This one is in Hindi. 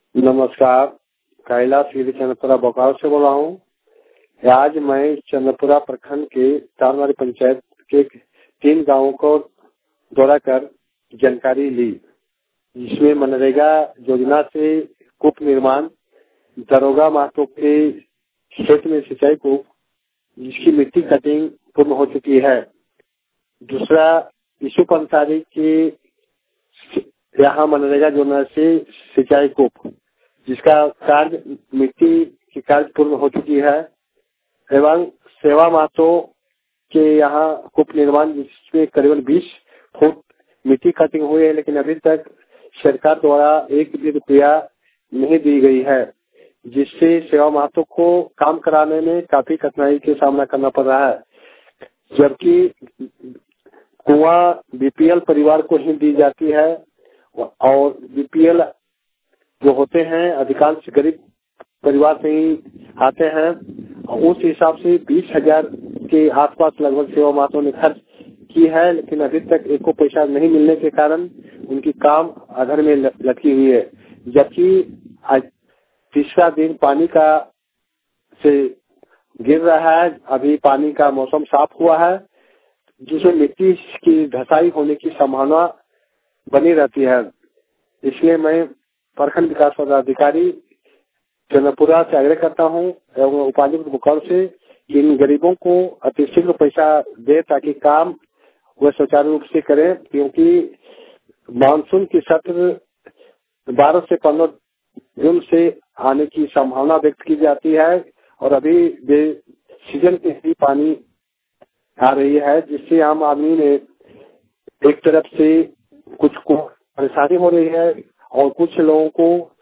नमस्कार, कैलाश गिरी चंद्रपुरा बोकारो से बोल रहा हूँ। आज मैं चंद्रपुरा प्रखंड के तारमारी पंचायत के 3 गांवों को दौरा कर जानकारी ली, जिसमें मनरेगा योजना से कूप निर्माण, दरोगा महतो के क्षेत्र में सिंचाई कूप जिसकी मिट्टी कटिंग पूर्ण हो चुकी है। दूसरा, यूसुफ अंसारी के यहाँ मनरेगा योजना से सिंचाई कूप जिसका कार्य मिट्टी की कार्य पूर्ण हो चुकी है, एवं सेवा महतो के यहाँ कूप निर्माण जिसमें करीबन 20 फुट मिट्टी कटिंग हुई है, लेकिन अभी तक सरकार द्वारा 1 भी रुपया नहीं दी गई है, जिससे सेवा महतो को काम कराने में काफी कठिनाई का सामना करना पड़ रहा है। जबकि कुआं बीपीएल परिवार को ही दी जाती है और बीपीएल जो होते हैं अधिकांश गरीब परिवार से ही आते हैं। उस हिसाब से 20,000 के आसपास लगभग सेवा महतो ने खर्च की है, लेकिन अभी तक एक को पैसा नहीं मिलने के कारण उनकी काम अधर में लटकी हुई है। जबकि आज तीसरा दिन पानी का से गिर रहा है। अभी पानी का मौसम साफ हुआ है, जिसमें मिट्टी की धसाई होने की संभावना बनी रहती है। इसलिए मैं प्रखंड विकास पदाधिकारी चंद्रपुरा से आग्रह करता हूं एवं उपायुक्त बोकारो से इन गरीबों को अतिशीघ्र पैसा दे ताकि काम वह सुचारू रूप से करें, क्योंकि मानसून की सत्र 12 से 15 जून से आने की संभावना व्यक्त की जाती है और अभी सीजन के ही पानी आ रही है, जिससे आम आदमी ने एक तरफ से कुछ को परेशानी हो रही है और कुछ लोगों को